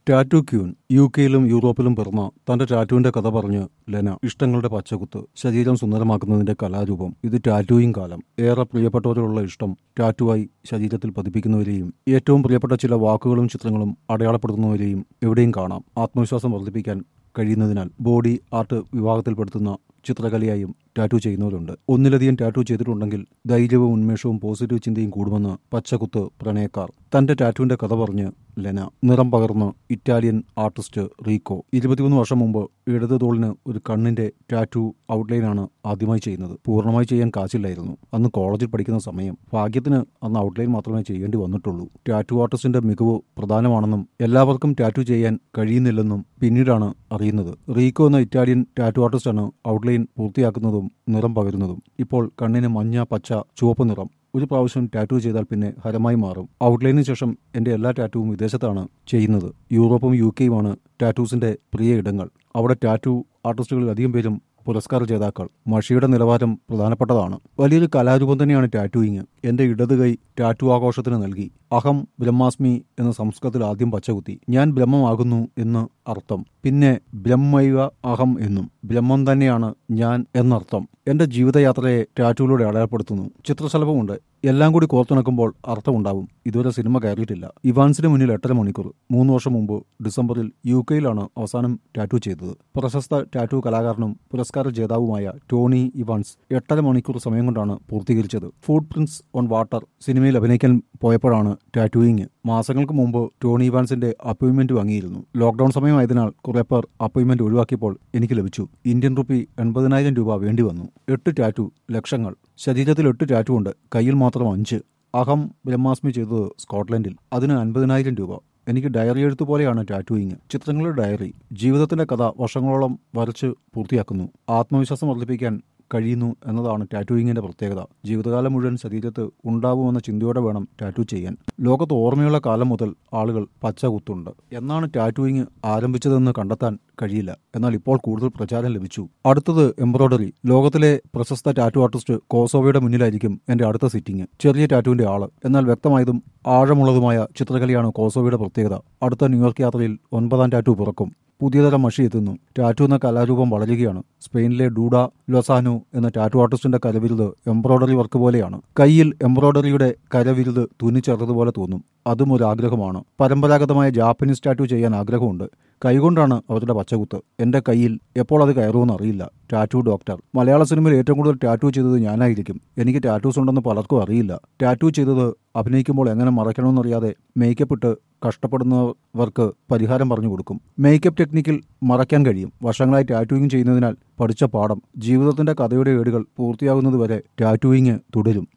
tattoo queen യുകെയിലും യൂറോപ്പിലും പിറന്ന തന്റെ ടാറ്റുവിന്റെ കഥ പറഞ്ഞ് ലെന ഇഷ്ടങ്ങളുടെ പച്ചകുത്ത് ശരീരം സുന്ദരമാക്കുന്നതിന്റെ കലാരൂപം ഇത് ടാറ്റൂയിങ് കാലം ഏറെ പ്രിയപ്പെട്ടവരോടുള്ള ഇഷ്ടം ടാറ്റുവായി ശരീരത്തിൽ പതിപ്പിക്കുന്നവരെയും ഏറ്റവും പ്രിയപ്പെട്ട ചില വാക്കുകളും ചിത്രങ്ങളും അടയാളപ്പെടുത്തുന്നവരെയും എവിടെയും കാണാം ആത്മവിശ്വാസം വർദ്ധിപ്പിക്കാൻ കഴിയുന്നതിനാൽ ബോഡി ആർട്ട് വിഭാഗത്തിൽപ്പെടുത്തുന്ന ചിത്രകലയായും ടാറ്റു ചെയ്യുന്നവരുണ്ട് ഒന്നിലധികം ടാറ്റു ചെയ്തിട്ടുണ്ടെങ്കിൽ ധൈര്യവും ഉന്മേഷവും പോസിറ്റീവ് ചിന്തയും കൂടുമെന്ന് പച്ചകുത്ത് പ്രണയക്കാർ തന്റെ ടാറ്റുവിന്റെ കഥ പറഞ്ഞ് ലെന നിറം പകർന്ന് ഇറ്റാലിയൻ ആർട്ടിസ്റ്റ് റീക്കോ 23 വർഷം മുമ്പ് ഇടത് തോളിന് ഒരു കണ്ണിന്റെ ടാറ്റു ഔട്ട്ലൈനാണ് ആദ്യമായി ചെയ്യുന്നത് പൂർണ്ണമായി ചെയ്യാൻ കാശില്ലായിരുന്നു അന്ന് കോളേജിൽ പഠിക്കുന്ന സമയം ഭാഗ്യത്തിന് അന്ന് ഔട്ട്ലൈൻ മാത്രമേ ചെയ്യേണ്ടി വന്നിട്ടുള്ളൂ ടാറ്റു ആർട്ടിസ്റ്റിന്റെ മികവ് പ്രധാനമാണെന്നും എല്ലാവർക്കും ടാറ്റു ചെയ്യാൻ കഴിയുന്നില്ലെന്നും പിന്നീടാണ് അറിയുന്നത് റീക്കോ എന്ന ഇറ്റാലിയൻ ടാറ്റു ആർട്ടിസ്റ്റാണ് ഔട്ട്ലൈൻ പൂർത്തിയാക്കുന്നതും നിറം പകരുന്നതും ഇപ്പോൾ കണ്ണിന് മഞ്ഞ പച്ച ചുവപ്പ് നിറം ഒരു പ്രാവശ്യം ടാറ്റു ചെയ്താൽ പിന്നെ ഹരമായി മാറും ഔട്ട്ലൈനിന് ശേഷം എന്റെ എല്ലാ ടാറ്റുവും വിദേശത്താണ് ചെയ്യുന്നത് യൂറോപ്പും യുകെയുമാണ് ടാറ്റൂസിന്റെ പ്രിയ ഇടങ്ങൾ അവിടെ ടാറ്റു ആർട്ടിസ്റ്റുകളിൽ അധികം പേരും പുരസ്കാര ജേതാക്കൾ മഷിയുടെ നിലവാരം പ്രധാനപ്പെട്ടതാണ് വലിയൊരു കലാരൂപം തന്നെയാണ് ടാറ്റുയിങ് എന്റെ ഇടത് കൈ ടാറ്റു ആഘോഷത്തിന് നൽകി അഹം ബ്രഹ്മാസ്മി എന്ന സംസ്കൃതത്തിൽ ആദ്യം പച്ചകുത്തി ഞാൻ ബ്രഹ്മമാകുന്നു എന്ന് അർത്ഥം പിന്നെ ബ്രഹ്മൈവ അഹം എന്നും ബ്രഹ്മം തന്നെയാണ് ഞാൻ എന്നർത്ഥം എന്റെ ജീവിതയാത്രയെ ടാറ്റുവിലൂടെ അടയാളപ്പെടുത്തുന്നു ചിത്രശലഭമുണ്ട് എല്ലാം കൂടി കോർത്തിണക്കുമ്പോൾ അർത്ഥമുണ്ടാവും ഇതുവരെ സിനിമ കയറിയിട്ടില്ല ഇവാൻസിന് മുന്നിൽ 8.5 മണിക്കൂർ 3 വർഷം മുമ്പ് ഡിസംബറിൽ യുകെയിലാണ് അവസാനം ടാറ്റു ചെയ്തത് പ്രശസ്ത ടാറ്റു കലാകാരനും പുരസ്കാര ജേതാവുമായ ടോണി ഇവാൻസ് 8.5 മണിക്കൂർ സമയം കൊണ്ടാണ് പൂർത്തീകരിച്ചത് ഫുട് പ്രിന്റ്സ് ഓൺ വാട്ടർ സിനിമയിൽ അഭിനയിക്കാൻ പോയപ്പോഴാണ് ടാറ്റുയിങ് മാസങ്ങൾക്ക് മുമ്പ് ടോണി ഇവാൻസിന്റെ അപ്പോയിന്റ്മെന്റ് വാങ്ങിയിരുന്നു ലോക്ഡൌൺ സമയമായതിനാൽ കുറെ പേർ അപ്പോയിന്റ്മെന്റ് ഒഴിവാക്കിയപ്പോൾ എനിക്ക് ലഭിച്ചു ഇന്ത്യൻ റുപ്പി 80,000 രൂപ വേണ്ടി വന്നു 8 ടാറ്റു ലക്ഷങ്ങൾ ശരീരത്തിൽ 8 ടാറ്റു ഉണ്ട് കയ്യിൽ മാത്രം 5 അഹം ബ്രഹ്മാസ്മി ചെയ്തത് സ്കോട്ട്ലൻഡിൽ അതിന് 50,000 രൂപ എനിക്ക് ഡയറി എഴുത്തു പോലെയാണ് ടാറ്റുയിങ് ചിത്രങ്ങളുടെ ഡയറി ജീവിതത്തിന്റെ കഥ വർഷങ്ങളോളം വരച്ച് പൂർത്തിയാക്കുന്നു ആത്മവിശ്വാസം വർദ്ധിപ്പിക്കാൻ കഴിയുന്നു എന്നതാണ് ടാറ്റുയിങ്ങിന്റെ പ്രത്യേകത ജീവിതകാലം മുഴുവൻ ശരീരത്ത് ഉണ്ടാവുമെന്ന ചിന്തയോടെ വേണം ടാറ്റു ചെയ്യാൻ ലോകത്ത് ഓർമ്മയുള്ള കാലം മുതൽ ആളുകൾ പച്ച കുത്തുണ്ട് എന്നാണ് ടാറ്റുയിങ് ആരംഭിച്ചതെന്ന് കണ്ടെത്താൻ കഴിയില്ല എന്നാൽ ഇപ്പോൾ കൂടുതൽ പ്രചാരം ലഭിച്ചു അടുത്തത് എംബ്രോയ്ഡറി ലോകത്തിലെ പ്രശസ്ത ടാറ്റു ആർട്ടിസ്റ്റ് കോസോവയുടെ മുന്നിലായിരിക്കും എന്റെ അടുത്ത സിറ്റിംഗ് ചെറിയ ടാറ്റുവിന്റെ ആള് എന്നാൽ വ്യക്തമായതും ആഴമുള്ളതുമായ ചിത്രകലയാണ് കോസോവയുടെ പ്രത്യേകത അടുത്ത ന്യൂയോർക്ക് യാത്രയിൽ 9ാം ടാറ്റു പിറക്കും പുതിയതരം മഷി എത്തുന്നു ടാറ്റു എന്ന കലാരൂപം വളരുകയാണ് സ്പെയിനിലെ ഡൂഡ ലൊസാനോ എന്ന ടാറ്റു ആർട്ടിസ്റ്റിന്റെ കരവിരുത് എംബ്രോയ്ഡറി വർക്ക് പോലെയാണ് കയ്യിൽ എംബ്രോയ്ഡറിയുടെ കരവിരുത് തുന്നിച്ചേർത്തതുപോലെ തോന്നും അതും ഒരു ആഗ്രഹമാണ് പരമ്പരാഗതമായ ജാപ്പനീസ് ടാറ്റു ചെയ്യാൻ ആഗ്രഹമുണ്ട് കൈകൊണ്ടാണ് അവരുടെ പച്ചകുത്ത് എന്റെ കയ്യിൽ എപ്പോൾ അത് കയറുമെന്ന് അറിയില്ല ടാറ്റു ഡോക്ടർ മലയാള സിനിമയിൽ ഏറ്റവും കൂടുതൽ ടാറ്റു ചെയ്തത് ഞാനായിരിക്കും എനിക്ക് ടാറ്റൂസ് ഉണ്ടെന്ന് പലർക്കും അറിയില്ല ടാറ്റു ചെയ്തത് അഭിനയിക്കുമ്പോൾ എങ്ങനെ മറയ്ക്കണമെന്നറിയാതെ മേക്കപ്പ് ഇട്ട് കഷ്ടപ്പെടുന്നവർക്ക് പരിഹാരം പറഞ്ഞു കൊടുക്കും മേക്കപ്പ് ടെക്നിക്കിൽ മറയ്ക്കാൻ കഴിയും വർഷങ്ങളായി ടാറ്റുയിങ് ചെയ്യുന്നതിനാൽ പഠിച്ച പാഠം ജീവിതത്തിന്റെ കഥയുടെ ഏടുകൾ പൂർത്തിയാകുന്നതുവരെ ടാറ്റുയിങ് തുടരും